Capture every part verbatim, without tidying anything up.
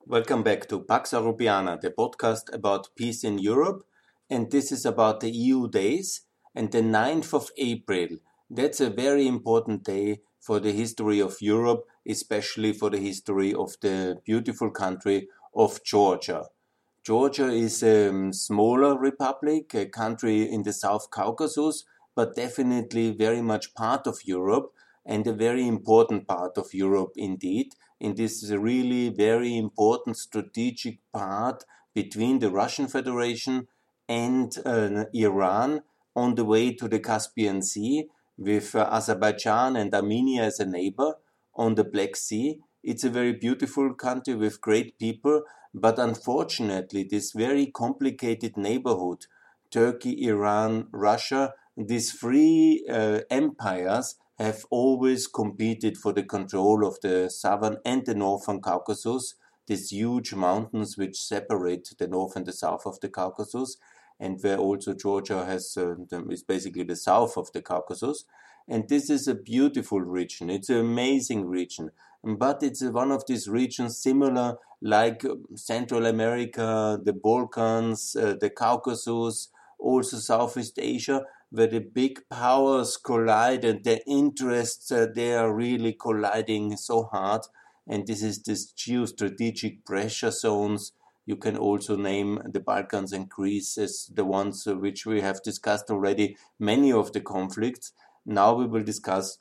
Welcome back to Pax Europiana, the podcast about peace in Europe. And this is about the E U days and the ninth of April. That's a very important day for the history of Europe, especially for the history of the beautiful country of Georgia. Georgia is a smaller republic, a country in the South Caucasus, but definitely very much part of Europe and a very important part of Europe indeed. And this is a really very important strategic part between the Russian Federation and uh, Iran on the way to the Caspian Sea, with uh, Azerbaijan and Armenia as a neighbor on the Black Sea. It's a very beautiful country with great people, but unfortunately this very complicated neighborhood, Turkey, Iran, Russia, these three uh, empires have always competed for the control of the southern and the northern Caucasus, these huge mountains which separate the north and the south of the Caucasus, and where also Georgia has uh, is basically the south of the Caucasus. And this is a beautiful region. It's an amazing region. But it's one of these regions similar like Central America, the Balkans, uh, the Caucasus, also Southeast Asia, where the big powers collide and their interests, uh, they are really colliding so hard. And this is this geostrategic pressure zones. You can also name the Balkans and Greece as the ones uh, which we have discussed already, many of the conflicts. Now we will discuss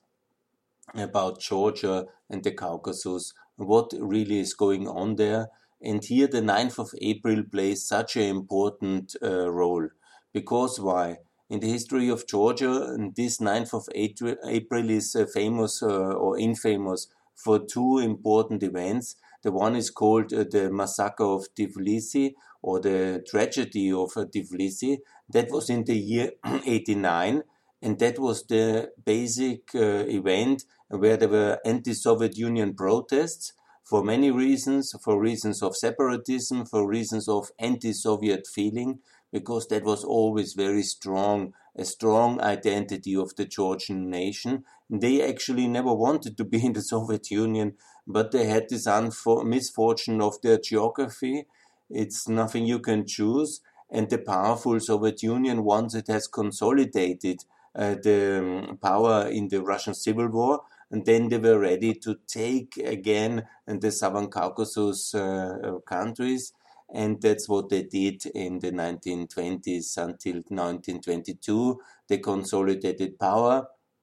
about Georgia and the Caucasus, what really is going on there. And here the ninth of April plays such an important uh, role. Because why? In the history of Georgia, this ninth of April is uh, famous uh, or infamous for two important events. The one is called uh, the Massacre of Tbilisi, or the Tragedy of uh, Tbilisi. That was in the year eighty-nine, and that was the basic uh, event where there were anti-Soviet Union protests for many reasons, for reasons of separatism, for reasons of anti-Soviet feeling, because that was always very strong, a strong identity of the Georgian nation. They actually never wanted to be in the Soviet Union, but they had this unfor- misfortune of their geography. It's nothing you can choose. And the powerful Soviet Union, once it has consolidated uh, the um, power in the Russian Civil War, and then they were ready to take again the Southern Caucasus uh, countries. And that's what they did in the nineteen twenties until nineteen twenty-two. They consolidated power.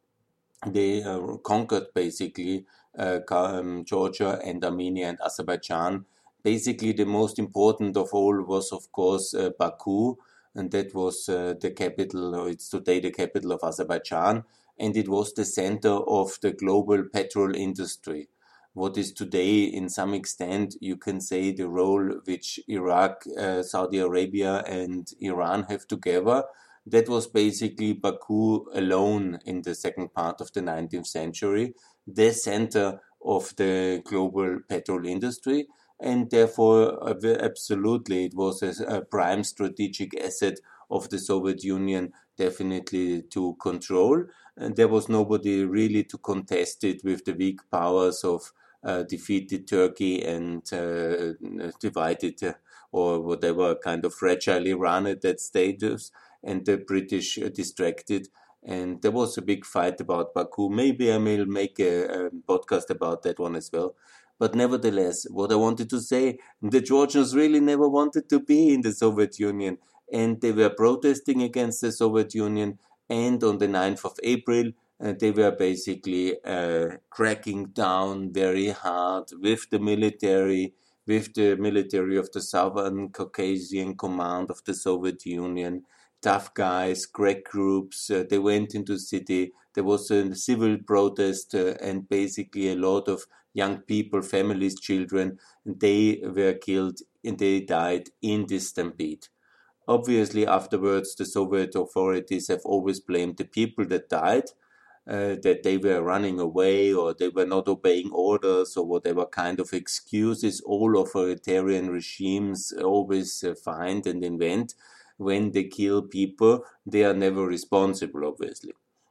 They uh, conquered basically uh, um, Georgia and Armenia and Azerbaijan. Basically, the most important of all was, of course, uh, Baku, and that was uh, the capital, or it's today the capital of Azerbaijan, and it was the center of the global petrol industry. What is today, in some extent, you can say the role which Iraq, uh, Saudi Arabia and Iran have together. That was basically Baku alone in the second part of the nineteenth century, the center of the global petrol industry. And therefore, uh, absolutely, it was a, a prime strategic asset of the Soviet Union, definitely to control. And there was nobody really to contest it with the weak powers of Uh, defeated Turkey and uh, divided uh, or whatever kind of fragile Iran at that status, and the British uh, distracted. And there was a big fight about Baku. Maybe I will make a, a podcast about that one as well. But nevertheless, what I wanted to say, the Georgians really never wanted to be in the Soviet Union, and they were protesting against the Soviet Union. And on the ninth of April, Uh, they were basically uh, cracking down very hard with the military, with the military of the Southern Caucasian Command of the Soviet Union, tough guys, crack groups. Uh, they went into the city. There was a civil protest, uh, and basically a lot of young people, families, children, they were killed and they died in this stampede. Obviously, afterwards, the Soviet authorities have always blamed the people that died. Uh, that they were running away or they were not obeying orders or whatever kind of excuses all authoritarian regimes always uh, find and invent when they kill people. They are never responsible, obviously.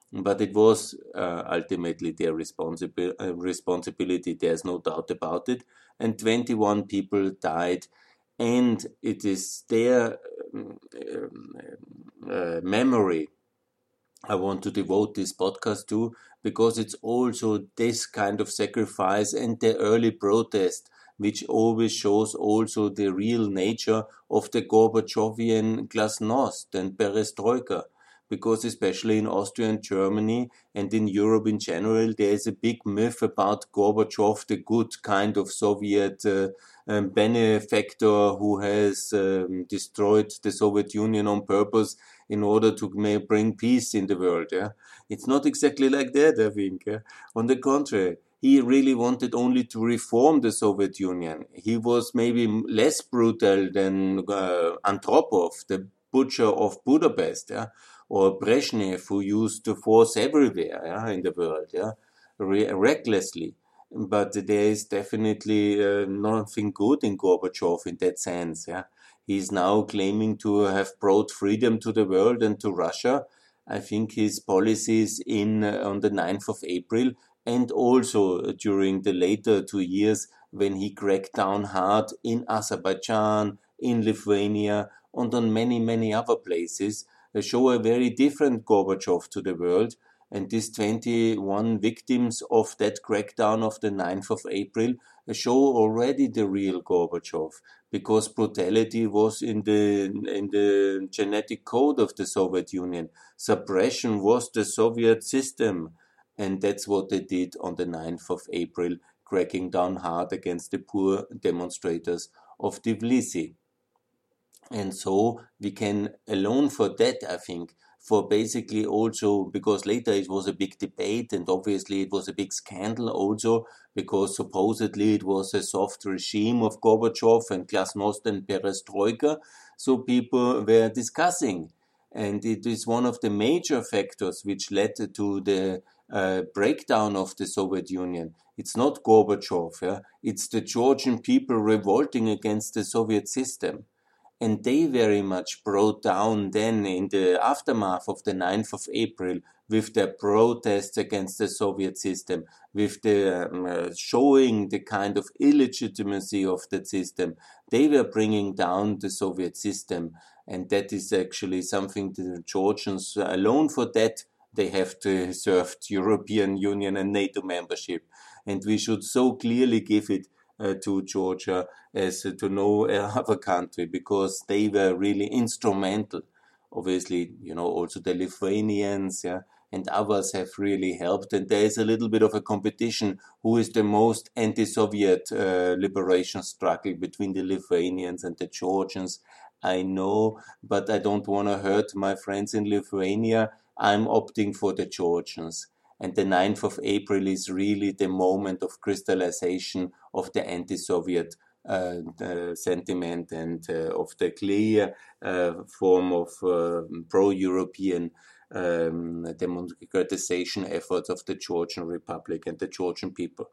But it was uh, ultimately their responsibi- uh, responsibility, there's no doubt about it. And twenty-one people died, and it is their um, um, uh, memory I want to devote this podcast to, because it's also this kind of sacrifice and the early protest, which always shows also the real nature of the Gorbachevian glasnost and perestroika. Because especially in Austria and Germany and in Europe in general, there is a big myth about Gorbachev, the good kind of Soviet uh, um, benefactor who has um, destroyed the Soviet Union on purpose in order to may bring peace in the world. Yeah, it's not exactly like that, I think. Yeah? On the contrary, he really wanted only to reform the Soviet Union. He was maybe less brutal than uh, Andropov, the butcher of Budapest, yeah, or Brezhnev, who used to force everywhere, yeah, in the world, yeah, Re- recklessly. But there is definitely uh, nothing good in Gorbachev in that sense, yeah. He is now claiming to have brought freedom to the world and to Russia. I think his policies in uh, on the ninth of April, and also during the later two years when he cracked down hard in Azerbaijan, in Lithuania, and on many, many other places, uh, show a very different Gorbachev to the world. And these twenty-one victims of that crackdown of the ninth of April uh, show already the real Gorbachev, because brutality was in the in the genetic code of the Soviet Union. Suppression was the Soviet system, and that's what they did on the ninth of April, cracking down hard against the poor demonstrators of Tbilisi. And so we can alone for that, I think, for basically also because later it was a big debate and obviously it was a big scandal also because supposedly it was a soft regime of Gorbachev and glasnost and perestroika. So people were discussing, and it is one of the major factors which led to the uh, breakdown of the Soviet Union. It's not Gorbachev, yeah? It's the Georgian people revolting against the Soviet system. And they very much brought down then in the aftermath of the ninth of April with their protests against the Soviet system, with the um, uh, showing the kind of illegitimacy of that system. They were bringing down the Soviet system. And that is actually something the Georgians alone for that they have deserved European Union and NATO membership. And we should so clearly give it uh, to Georgia as uh, to no other country, because they were really instrumental. Obviously, you know, also the Lithuanians, yeah, and others have really helped. And there is a little bit of a competition who is the most anti-Soviet uh, liberation struggle between the Lithuanians and the Georgians. I know, but I don't want to hurt my friends in Lithuania. I'm opting for the Georgians. And the ninth of April is really the moment of crystallization of the anti-Soviet uh, uh, sentiment and uh, of the clear uh, form of uh, pro-European um, democratization efforts of the Georgian Republic and the Georgian people.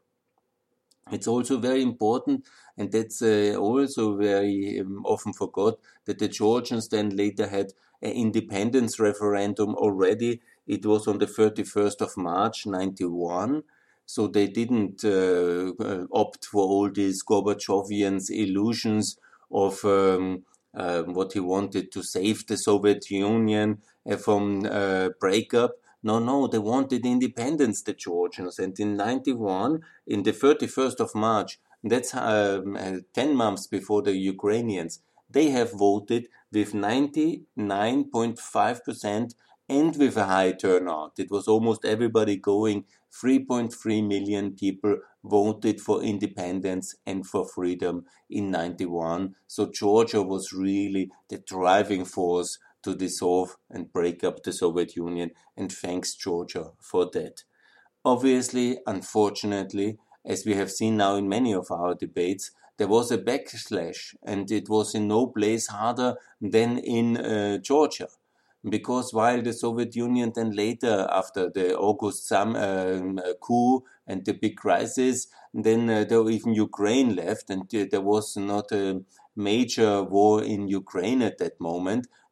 It's also very important, and that's uh, also very um, often forgot, that the Georgians then later had an independence referendum already. It was on the thirty-first of March, ninety-one. So they didn't uh, uh, opt for all these Gorbachevians illusions of um, uh, what he wanted to save the Soviet Union uh, from uh, breakup. No, no, they wanted independence, the Georgians. And in ninety-one, in the thirty-first of March, that's um, uh, ten months before the Ukrainians, they have voted with ninety-nine point five percent and with a high turnout. It was almost everybody going. three point three million people voted for independence and for freedom in ninety-one. So Georgia was really the driving force to dissolve and break up the Soviet Union, and thanks Georgia for that. Obviously, unfortunately, as we have seen now in many of our debates, there was a backlash, and it was in no place harder than in uh, Georgia. Because while the Soviet Union then later, after the August Sam, um, uh, coup and the big crisis, then uh, there even Ukraine left, and uh, there was not a major war in Ukraine at that moment.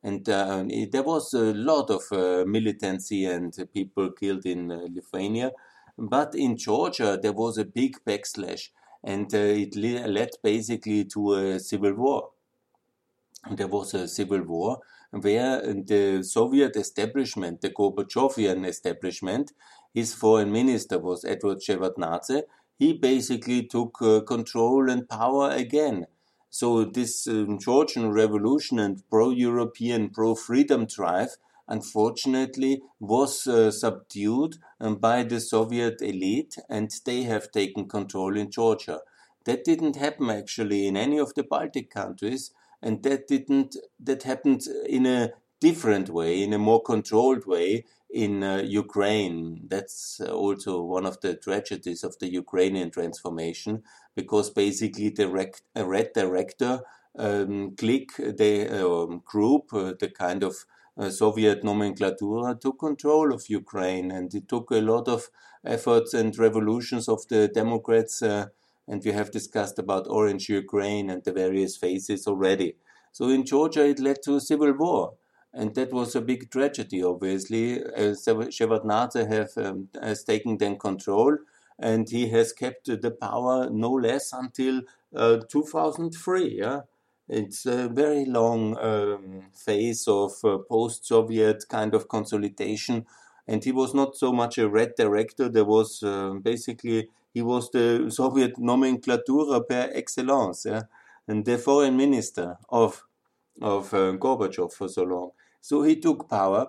And uh, there was a lot of uh, militancy and people killed in uh, Lithuania. But in Georgia, there was a big backslash, and uh, it led basically to a civil war. There was a civil war where the Soviet establishment, the Gorbachevian establishment, his foreign minister was Edward Shevardnadze. He basically took uh, control and power again. So this um, Georgian revolution and pro-European, pro-freedom drive, unfortunately, was uh, subdued um, by the Soviet elite, and they have taken control in Georgia. That didn't happen actually in any of the Baltic countries, and that didn't that happened in a different way, in a more controlled way in uh, Ukraine. That's uh, also one of the tragedies of the Ukrainian transformation, because basically the rec- a red director um, clique, the um, group, uh, the kind of uh, Soviet nomenclatura took control of Ukraine, and it took a lot of efforts and revolutions of the Democrats. Uh, and we have discussed about Orange Ukraine and the various phases already. So in Georgia, it led to a civil war. And that was a big tragedy, obviously. Uh, Shevardnadze have, um, has taken then control, and he has kept the power no less until uh, two thousand three. Yeah? It's a very long um, phase of uh, post-Soviet kind of consolidation. And he was not so much a red director. There was uh, basically, he was the Soviet nomenclatura per excellence. Yeah? And the foreign minister of of uh, Gorbachev for so long. So he took power,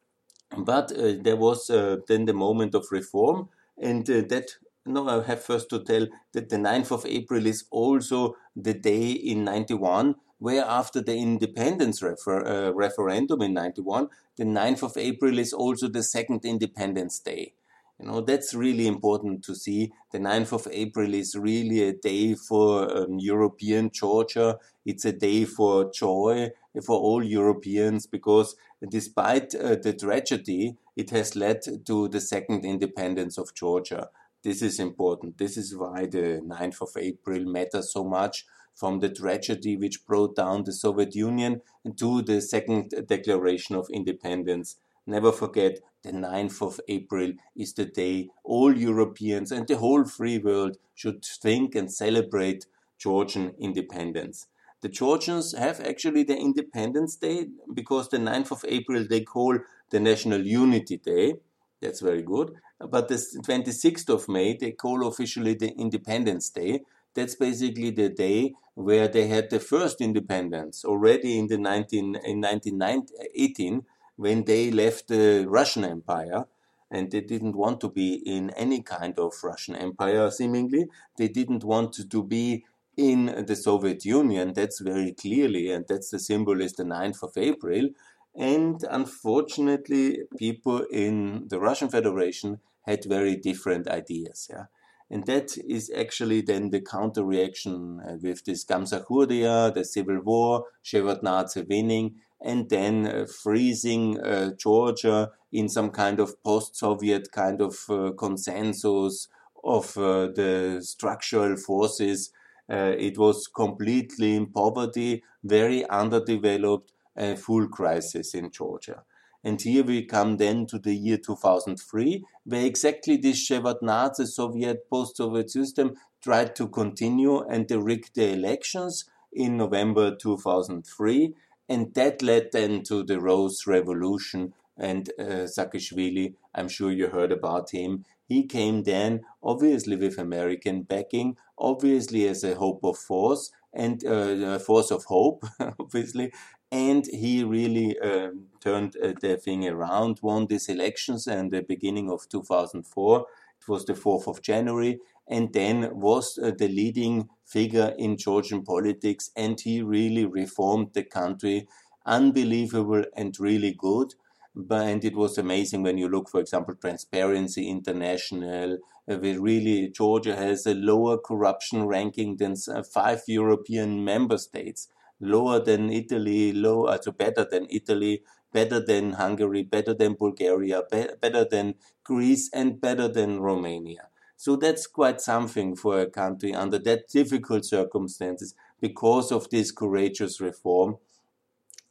but uh, there was uh, then the moment of reform, and uh, that, no, I have first to tell that the ninth of April is also the day in ninety-one, where after the independence refer, uh, referendum in ninety-one, the ninth of April is also the second Independence Day. You know, that's really important to see. The ninth of April is really a day for um, European Georgia. It's a day for joy for all Europeans, because despite uh, the tragedy, it has led to the second independence of Georgia. This is important. This is why the ninth of April matters so much, from the tragedy which brought down the Soviet Union to the second declaration of independence. Never forget, the ninth of April is the day all Europeans and the whole free world should think and celebrate Georgian independence. The Georgians have actually the Independence Day, because the ninth of April they call the National Unity Day. That's very good. But the twenty-sixth of May they call officially the Independence Day. That's basically the day where they had the first independence, already in the nineteen, in nineteen eighteen, when they left the Russian Empire, and they didn't want to be in any kind of Russian Empire, seemingly. They didn't want to be in the Soviet Union, that's very clearly, and that's the symbol is the ninth of April. And unfortunately, people in the Russian Federation had very different ideas. Yeah? And that is actually then the counter-reaction uh, with this Gamsachurdia, the civil war, Shevardnadze winning, and then uh, freezing uh, Georgia in some kind of post-Soviet kind of uh, consensus of uh, the structural forces. Uh, it was completely in poverty, very underdeveloped, a full crisis in Georgia. And here we come then to the year two thousand three, where exactly this Shevardnadze Soviet post-Soviet system tried to continue, and they rigged the elections in November two thousand three. And that led then to the Rose Revolution, and uh, Saakashvili, I'm sure you heard about him. He came then, obviously with American backing, obviously as a hope of force, and uh, a force of hope, obviously, and he really uh, turned uh, the thing around, won these elections, and the beginning of two thousand four, it was the fourth of January, and then was uh, the leading figure in Georgian politics, and he really reformed the country, unbelievable and really good. But, and it was amazing when you look, for example, Transparency International, uh, where really Georgia has a lower corruption ranking than uh, five European member states, lower than Italy, low, uh, so better than Italy, better than Hungary, better than Bulgaria, be- better than Greece, and better than Romania. So that's quite something for a country under that difficult circumstances, because of this courageous reform.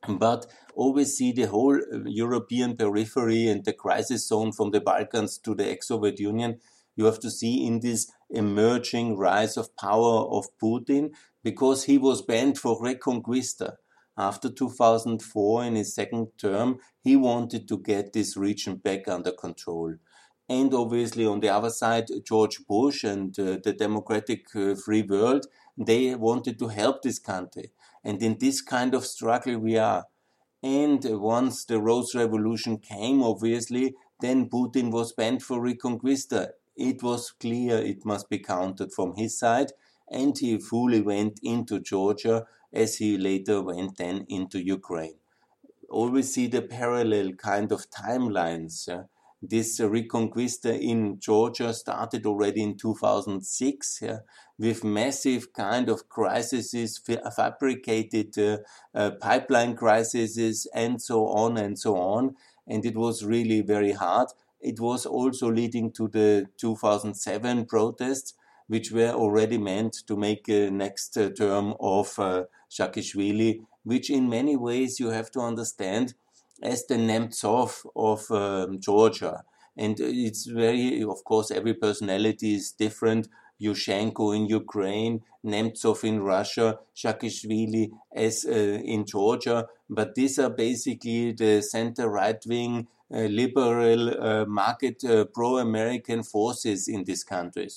but always see the whole European periphery and the crisis zone from the Balkans to the ex-Soviet Union. You have to see in this emerging rise of power of Putin, because he was banned for Reconquista. After two thousand four, in his second term, he wanted to get this region back under control. And obviously, on the other side, George Bush and uh, the democratic uh, free world, they wanted to help this country. And in this kind of struggle we are. And once the Rose Revolution came, obviously, then Putin was banned for Reconquista. It was clear it must be countered from his side, and he fully went into Georgia, as he later went then into Ukraine. Always see the parallel kind of timelines. Uh, this uh, Reconquista in Georgia started already in two thousand six, yeah, with massive kind of crises, fabricated uh, uh, pipeline crises, and so on and so on. And it was really very hard. It was also leading to the two thousand seven protests, which were already meant to make a next uh, term of uh, Saakashvili, which in many ways you have to understand as the Nemtsov of um, Georgia. And it's very, of course, every personality is different. Yushchenko in Ukraine, Nemtsov in Russia, Saakashvili as uh, in Georgia. But these are basically the center right-wing, uh, liberal, uh, market, uh, pro-American forces in these countries,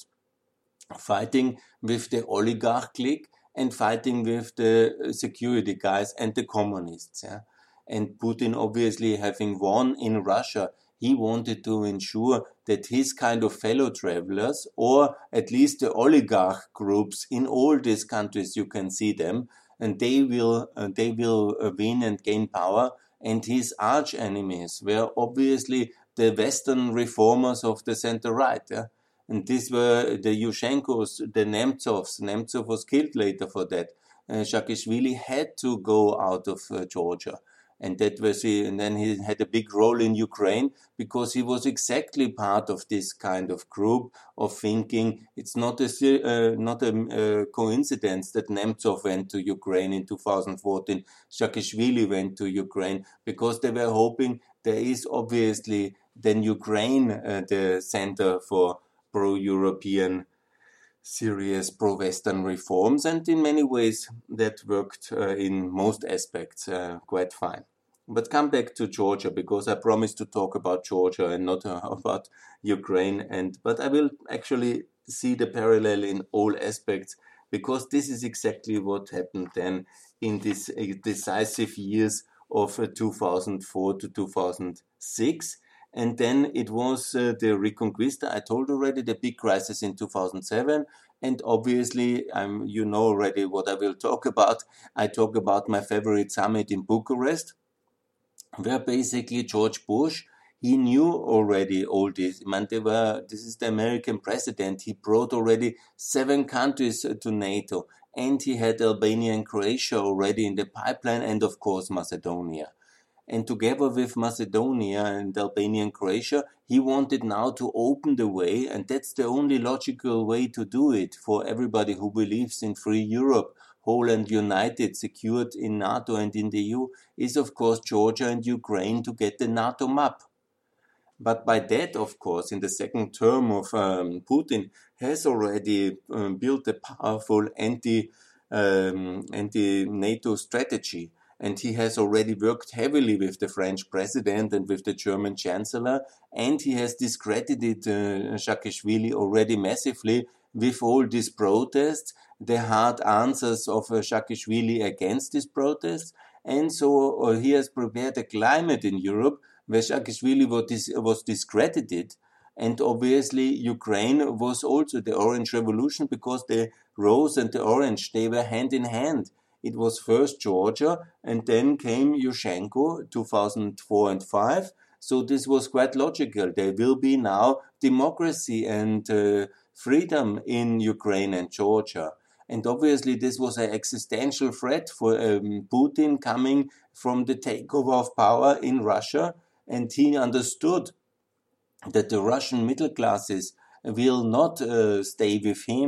fighting with the oligarch clique and fighting with the security guys and the communists. Yeah? And Putin, obviously, having won in Russia, he wanted to ensure that his kind of fellow travelers, or at least the oligarch groups in all these countries, you can see them, and they will uh, they will uh, win and gain power. And his arch enemies were obviously the Western reformers of the center right. Yeah? And these were the Yushchenkos, the Nemtsovs. Nemtsov was killed later for that. Uh, Saakashvili had to go out of uh, Georgia. And that was he, and then he had a big role in Ukraine, because he was exactly part of this kind of group of thinking. It's not a uh, not a uh, coincidence that Nemtsov went to Ukraine in two thousand fourteen, Saakashvili went to Ukraine, because they were hoping there is obviously then Ukraine uh, the center for pro-European, serious pro-Western reforms, and in many ways that worked uh, in most aspects uh, quite fine. But come back to Georgia, because I promised to talk about Georgia and not uh, about Ukraine. And but I will actually see the parallel in all aspects, because this is exactly what happened then in these uh, decisive years of uh, two thousand four to two thousand six. And then it was uh, the Reconquista, I told already, the big crisis in two thousand seven. And obviously, um, you know already what I will talk about. I talk about my favorite summit in Bucharest, where basically George Bush, he knew already all this. I mean, they were, this is the American president. He brought already seven countries to NATO. And he had Albania and Croatia already in the pipeline, and of course Macedonia. And together with Macedonia and Albania and Croatia, he wanted now to open the way, and that's the only logical way to do it for everybody who believes in free Europe, whole and united, secured in NATO and in the E U, is of course Georgia and Ukraine to get the NATO map. But by that, of course, in the second term of um, Putin, has already um, built a powerful anti, um, anti-NATO strategy. And he has already worked heavily with the French president and with the German chancellor, and he has discredited uh, Saakashvili already massively with all these protests, the hard answers of uh, Saakashvili against these protests. And so uh, he has prepared a climate in Europe where Saakashvili was, dis- was discredited. And obviously Ukraine was also the Orange Revolution, because the rose and the orange, they were hand in hand. It was first Georgia, and then came Yushchenko, two thousand four and five. So this was quite logical. There will be now democracy and uh, freedom in Ukraine and Georgia. And obviously this was an existential threat for um, Putin coming from the takeover of power in Russia. And he understood that the Russian middle classes will not uh, stay with him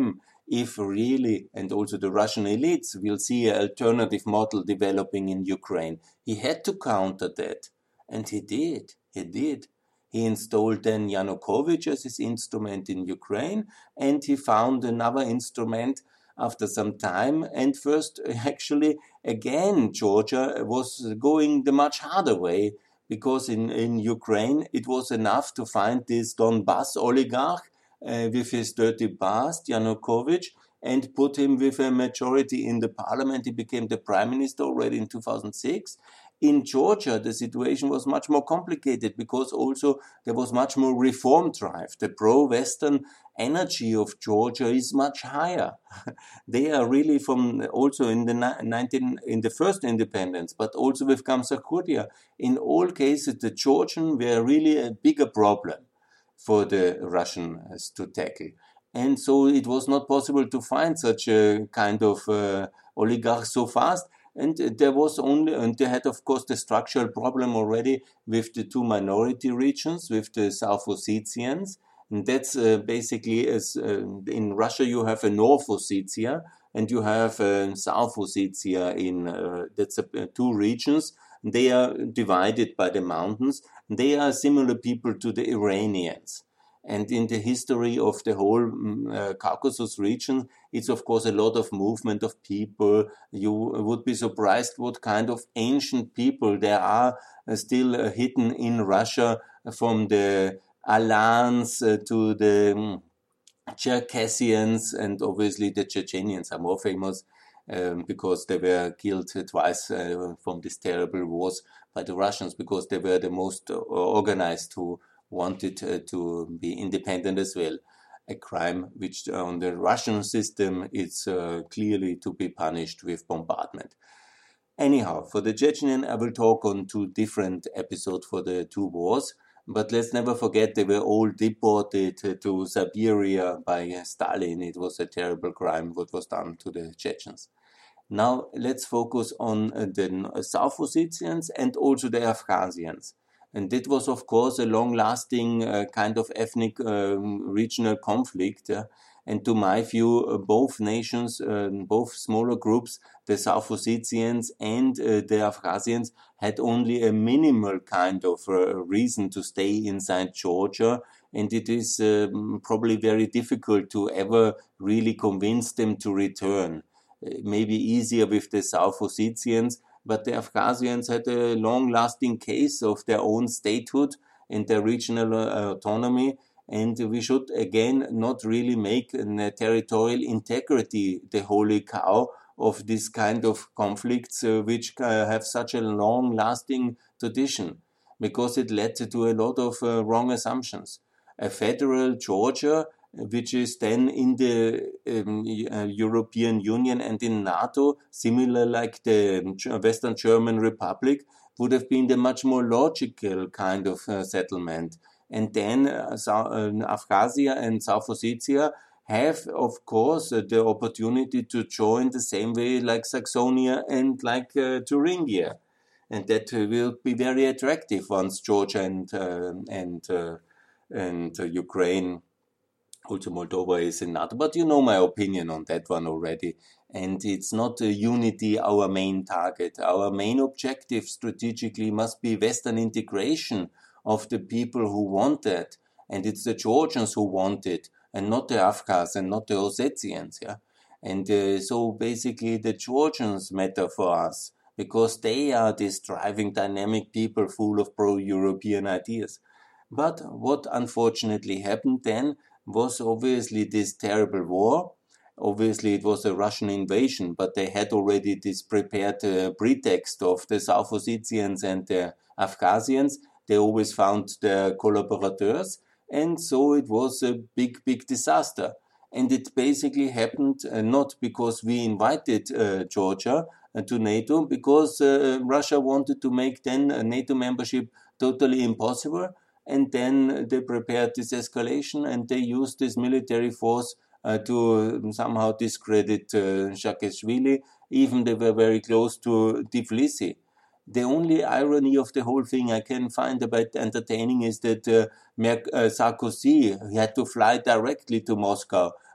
if really, and also the Russian elites will see an alternative model developing in Ukraine. He had to counter that, and he did. He did. He installed then Yanukovych as his instrument in Ukraine, and he found another instrument after some time. And first, actually, again, Georgia was going the much harder way, because in, in Ukraine, it was enough to find this Donbass oligarch uh, with his dirty past, Yanukovych, and put him with a majority in the parliament. He became the prime minister already in two thousand six. In Georgia, the situation was much more complicated, because also there was much more reform drive. The pro-Western energy of Georgia is much higher. They are really from also in the nineteen in the first independence, but also with Gamsa-Kurdia. In all cases, the Georgians were really a bigger problem for the Russians to tackle. And so it was not possible to find such a kind of uh, oligarch so fast. And there was only, and they had, of course, the structural problem already with the two minority regions, with the South Ossetians. And that's uh, basically, as uh, in Russia, you have a North Ossetia and you have uh, South Ossetia. In uh, that's uh, two regions. They are divided by the mountains. They are similar people to the Iranians. And in the history of the whole uh, Caucasus region, it's of course a lot of movement of people. You would be surprised what kind of ancient people there are uh, still uh, hidden in Russia, from the Alans uh, to the um, Cherkessians, and obviously the Chechenians are more famous um, because they were killed twice uh, from these terrible wars by the Russians, because they were the most uh, organized who wanted uh, to be independent as well. A crime which uh, on the Russian system is uh, clearly to be punished with bombardment. Anyhow, for the Chechenian, I will talk on two different episodes for the two wars. But let's never forget they were all deported to Siberia by Stalin. It was a terrible crime what was done to the Chechens. Now let's focus on the South Ossetians and also the Abkhazians. And that was, of course, a long-lasting uh, kind of ethnic uh, regional conflict. Uh, and to my view, uh, both nations, uh, both smaller groups, the South Ossetians and uh, the Abkhazians, had only a minimal kind of uh, reason to stay inside Georgia. And it is um, probably very difficult to ever really convince them to return. Uh, maybe easier with the South Ossetians, but the Abkhazians had a long-lasting case of their own statehood and their regional uh, autonomy, and we should again not really make uh, territorial integrity the holy cow of this kind of conflicts, uh, which uh, have such a long-lasting tradition, because it led to a lot of uh, wrong assumptions. A federal Georgia, which is then in the um, uh, European Union and in NATO, similar like the Western German Republic, would have been the much more logical kind of uh, settlement. And then uh, South, uh, Abkhazia and South Ossetia have, of course, uh, the opportunity to join the same way like Saxonia and like uh, Thuringia. And that uh, will be very attractive once Georgia and, uh, and, uh, and uh, Ukraine, also Moldova, is in NATO. But you know my opinion on that one already. And it's not uh, unity our main target. Our main objective strategically must be Western integration of the people who want that. And it's the Georgians who want it, and not the Afghans and not the Ossetians. Yeah? And uh, so basically the Georgians matter for us, because they are these driving dynamic people full of pro-European ideas. But what unfortunately happened then was obviously this terrible war. Obviously, it was a Russian invasion, but they had already this prepared uh, pretext of the South Ossetians and the Abkhazians. They always found their collaborators, and so it was a big, big disaster. And it basically happened uh, not because we invited uh, Georgia uh, to NATO, because uh, Russia wanted to make then a NATO membership totally impossible. And then they prepared this escalation, and they used this military force uh, to somehow discredit uh, Saakashvili. Even they were very close to Tbilisi. The only irony of the whole thing I can find about entertaining is that uh, Mer- uh, Sarkozy had to fly directly to Moscow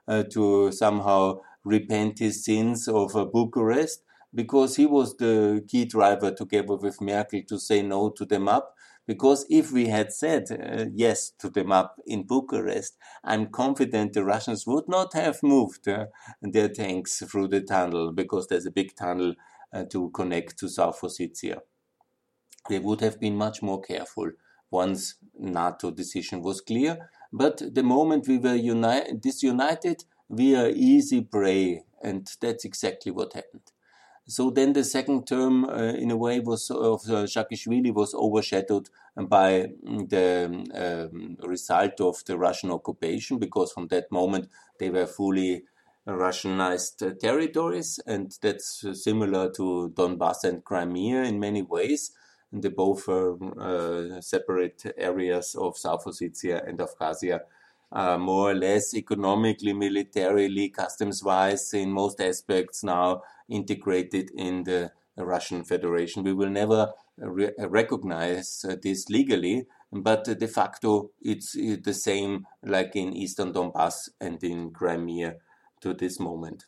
uh, to somehow repent his sins of uh, Bucharest, because he was the key driver together with Merkel to say no to the M A P. Because if we had said uh, yes to the M A P in Bucharest, I'm confident the Russians would not have moved uh, their tanks through the tunnel, because there's a big tunnel uh, to connect to South Ossetia. They would have been much more careful once NATO decision was clear. But the moment we were uni- disunited, we are easy prey, and that's exactly what happened. So then the second term, uh, in a way, was of uh, Saakashvili was overshadowed by the um, result of the Russian occupation, because from that moment they were fully Russianized uh, territories, and that's uh, similar to Donbass and Crimea in many ways. And they both are uh, separate areas of South Ossetia and Abkhazia, uh, more or less economically, militarily, customs-wise, in most aspects now integrated in the Russian Federation. We will never re recognize uh, this legally, but uh, de facto it's uh, the same like in Eastern Donbass and in Crimea to this moment.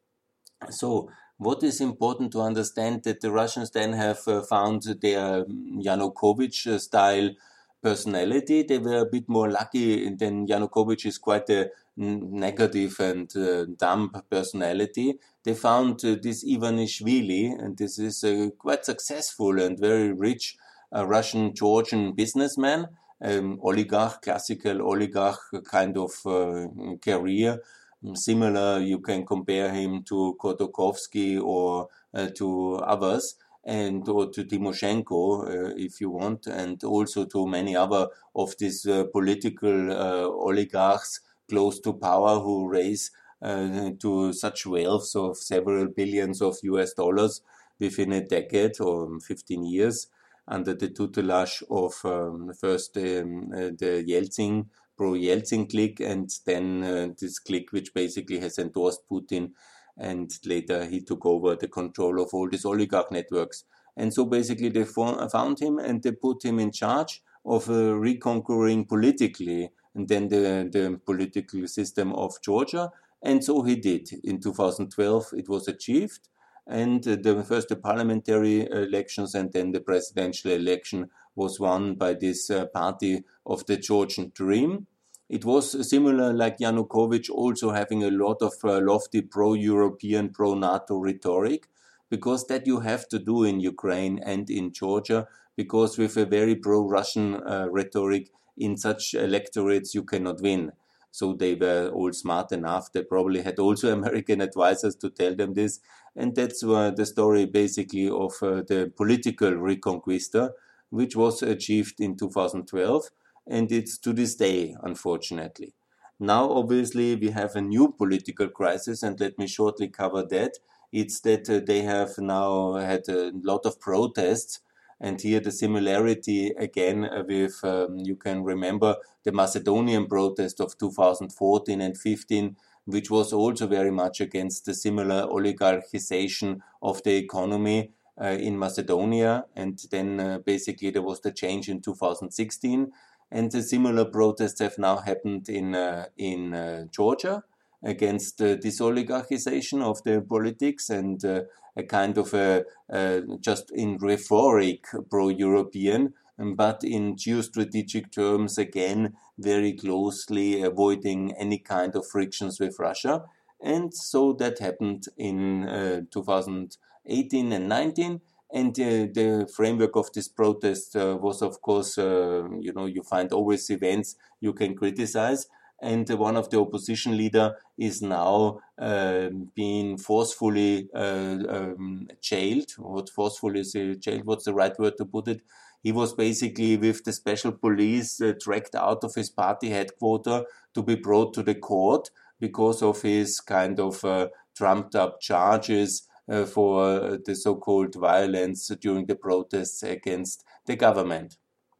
So what is important to understand, that the Russians then have uh, found their Yanukovych-style personality. They were a bit more lucky than Yanukovych is quite a negative and uh, dumb personality. They found uh, this Ivanishvili, and this is a quite successful and very rich uh, Russian Georgian businessman, um, oligarch, classical oligarch kind of uh, career. Similar, you can compare him to Khodorkovsky or uh, to others, and or to Timoshenko, uh, if you want, and also to many other of these uh, political uh, oligarchs close to power who raise uh, to such wealth of several billions of U S dollars within a decade or fifteen years under the tutelage of um, first um, uh, the Yeltsin pro-Yeltsin clique, and then uh, this clique which basically has endorsed Putin, and later he took over the control of all these oligarch networks. And so basically they found him and they put him in charge of uh, reconquering politically and then the, the political system of Georgia. And so he did. In two thousand twelve it was achieved, and uh, the first the parliamentary elections and then the presidential election was won by this uh, party of the Georgian Dream. It was similar like Yanukovych, also having a lot of uh, lofty pro-European, pro-NATO rhetoric, because that you have to do in Ukraine and in Georgia, because with a very pro-Russian uh, rhetoric in such electorates you cannot win. So they were all smart enough. They probably had also American advisors to tell them this. And that's uh, the story basically of uh, the political reconquista, which was achieved in two thousand twelve, and it's to this day, unfortunately. Now, obviously, we have a new political crisis, and let me shortly cover that. It's that uh, they have now had a lot of protests, and here the similarity again with, um, you can remember the Macedonian protest of two thousand fourteen and fifteen, which was also very much against the similar oligarchization of the economy uh, in Macedonia. And then uh, basically there was the change in two thousand sixteen. And the similar protests have now happened in, uh, in uh, Georgia against uh, this oligarchization of the politics and uh, a kind of a, uh, just in rhetoric pro-European, but in geostrategic terms, again, very closely avoiding any kind of frictions with Russia. And so that happened in uh, two thousand eighteen and nineteen. And uh, the framework of this protest uh, was, of course, uh, you know, you find always events you can criticize. And uh, one of the opposition leader is now uh, being forcefully uh, um, jailed. What forcefully is uh, jailed? What's the right word to put it? He was basically with the special police uh, dragged out of his party headquarters to be brought to the court because of his kind of uh, trumped up charges uh, for uh, the so-called violence during the protests against the government.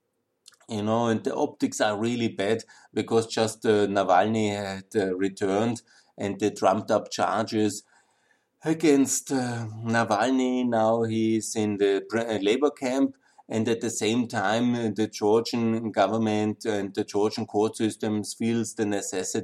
You know, and the optics are really bad because just uh, Navalny had uh, returned, and the trumped up charges against uh, Navalny. Now he's in the uh, labor camp, and at the same time, uh, the Georgian government and the Georgian court systems feels the necessity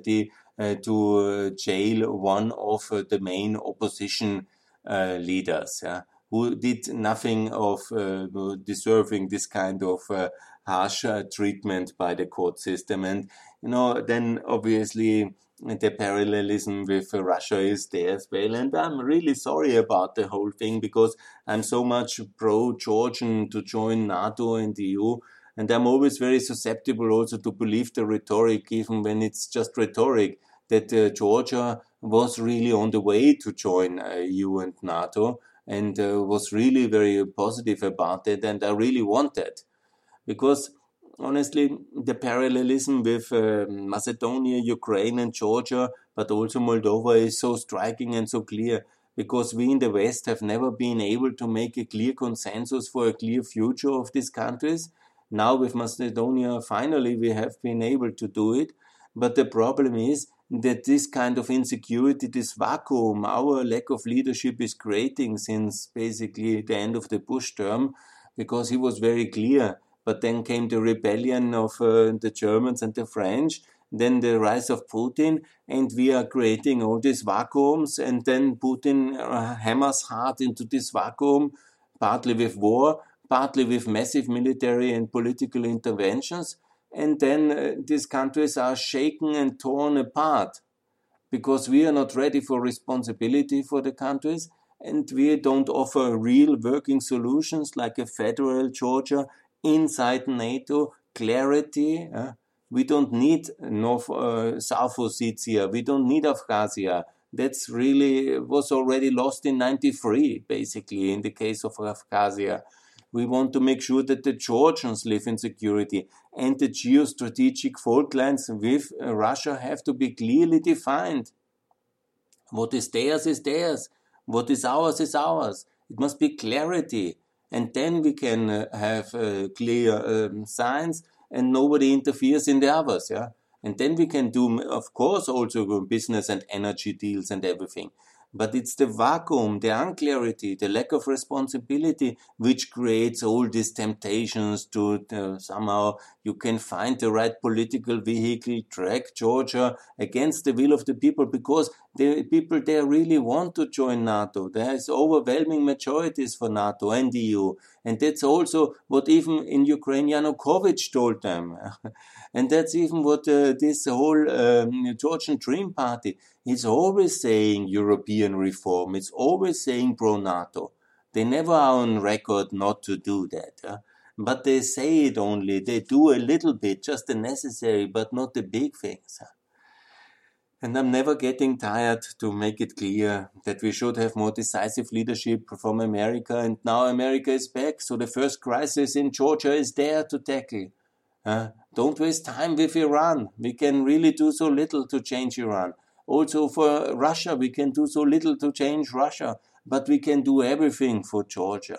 uh, to uh, jail one of uh, the main opposition uh, leaders, yeah, who did nothing of uh, deserving this kind of uh, harsh uh, treatment by the court system. And, you know, then obviously the parallelism with uh, Russia is there as well. And I'm really sorry about the whole thing, because I'm so much pro-Georgian to join NATO and the E U. And I'm always very susceptible also to believe the rhetoric, even when it's just rhetoric, that uh, Georgia was really on the way to join uh, E U and NATO, and uh, was really very positive about it. And I really want that, because honestly, the parallelism with uh, Macedonia, Ukraine, and Georgia, but also Moldova, is so striking and so clear, because we in the West have never been able to make a clear consensus for a clear future of these countries. Now with Macedonia, finally, we have been able to do it. But the problem is that this kind of insecurity, this vacuum, our lack of leadership is creating since basically the end of the Bush term, because he was very clear. But then came the rebellion of uh, the Germans and the French, then the rise of Putin, and we are creating all these vacuums, and then Putin uh, hammers hard into this vacuum, partly with war, partly with massive military and political interventions, and then uh, these countries are shaken and torn apart, because we are not ready for responsibility for the countries, and we don't offer real working solutions like a federal Georgia inside NATO, clarity. Uh, we don't need North, uh, South Ossetia. We don't need Abkhazia. That's really was already lost in ninety-three, basically, in the case of Abkhazia. We want to make sure that the Georgians live in security, and the geostrategic fault lines with uh, Russia have to be clearly defined. What is theirs is theirs. What is ours is ours. It must be clarity. And then we can uh, have uh, clear um, signs, and nobody interferes in the others. Yeah? And then we can do, of course, also business and energy deals and everything. But it's the vacuum, the unclarity, the lack of responsibility, which creates all these temptations to uh, somehow you can find the right political vehicle, drag Georgia against the will of the people, because the people there really want to join NATO. There is overwhelming majorities for NATO and the E U. And that's also what even in Ukraine Yanukovych told them. And that's even what uh, this whole um, Georgian Dream Party is always saying: European reform. It's always saying pro-NATO. They never are on record not to do that. Huh? But they say it only. They do a little bit, just the necessary, but not the big things. Huh? And I'm never getting tired to make it clear that we should have more decisive leadership from America. And now America is back. So the first crisis in Georgia is there to tackle. Uh, don't waste time with Iran. We can really do so little to change Iran. Also for Russia, we can do so little to change Russia. But we can do everything for Georgia.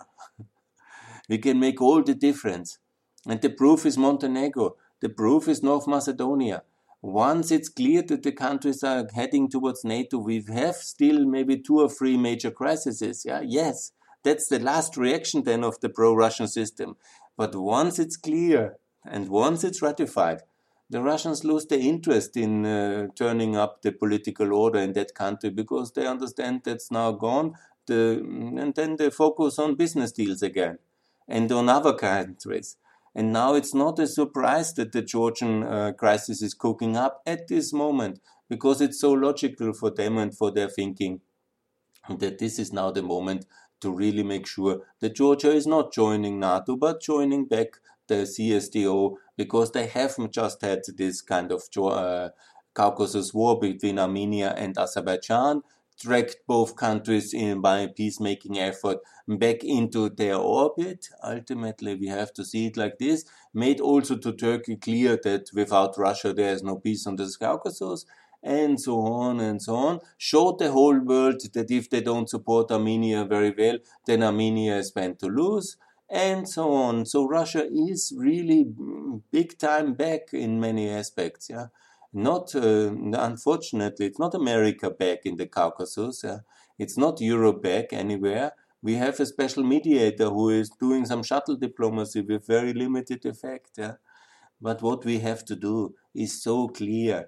We can make all the difference. And the proof is Montenegro. The proof is North Macedonia. Once it's clear that the countries are heading towards NATO, we have still maybe two or three major crises. Yeah, yes, that's the last reaction then of the pro-Russian system. But once it's clear and once it's ratified, the Russians lose their interest in uh, turning up the political order in that country, because they understand that's now gone, the, and then they focus on business deals again and on other countries. And now it's not a surprise that the Georgian uh, crisis is cooking up at this moment, because it's so logical for them and for their thinking that this is now the moment to really make sure that Georgia is not joining NATO, but joining back the C S T O, because they haven't just had this kind of uh, Caucasus war between Armenia and Azerbaijan, dragged both countries in by a peacemaking effort back into their orbit. Ultimately, we have to see it like this. Made also to Turkey clear that without Russia there is no peace on the Caucasus, and so on and so on. Showed the whole world that if they don't support Armenia very well, then Armenia is bound to lose, and so on. So Russia is really big time back in many aspects, yeah. Not, uh, unfortunately, it's not America back in the Caucasus. Uh, it's not Europe back anywhere. We have a special mediator who is doing some shuttle diplomacy with very limited effect. Yeah? But what we have to do is so clear.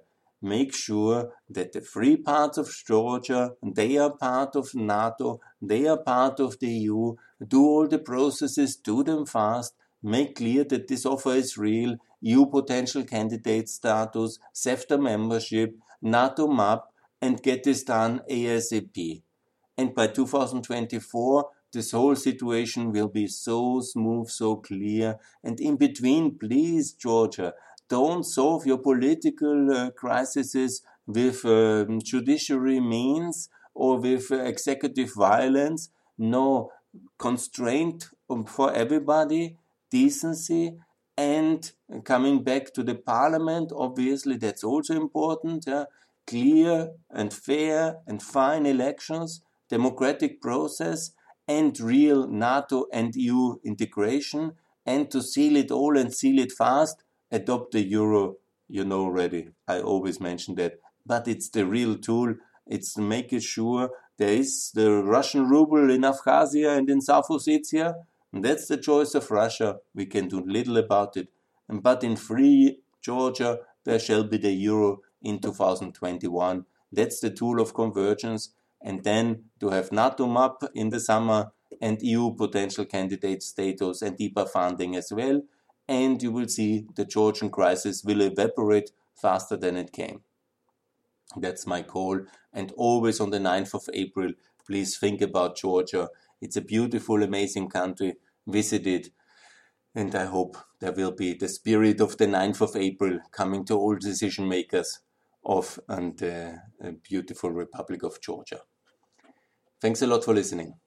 make sure that the free parts of Georgia, they are part of NATO, they are part of the E U, do all the processes, do them fast, make clear that this offer is real, E U potential candidate status, CEFTA membership, NATO map, and get this done ASAP. And by two thousand twenty-four, this whole situation will be so smooth, so clear. And in between, please, Georgia, don't solve your political uh, crises with um, judiciary means or with uh, executive violence. No, constraint um, for everybody, decency, and coming back to the parliament, obviously that's also important. Yeah? Clear and fair and fine elections, democratic process, and real NATO and E U integration, and to seal it all and seal it fast, adopt the euro, you know already, I always mention that, but it's the real tool. It's to make it sure there is the Russian ruble in Abkhazia and in South Ossetia, and that's the choice of Russia. We can do little about it. But in free Georgia, there shall be the euro in two thousand twenty-one. That's the tool of convergence. And then to have NATO map in the summer and E U potential candidate status and D I P A funding as well. And you will see the Georgian crisis will evaporate faster than it came. That's my call. And always on the ninth of April, please think about Georgia. It's a beautiful, amazing country. Visit it. And I hope there will be the spirit of the ninth of April coming to all decision makers of and, uh, a beautiful Republic of Georgia. Thanks a lot for listening.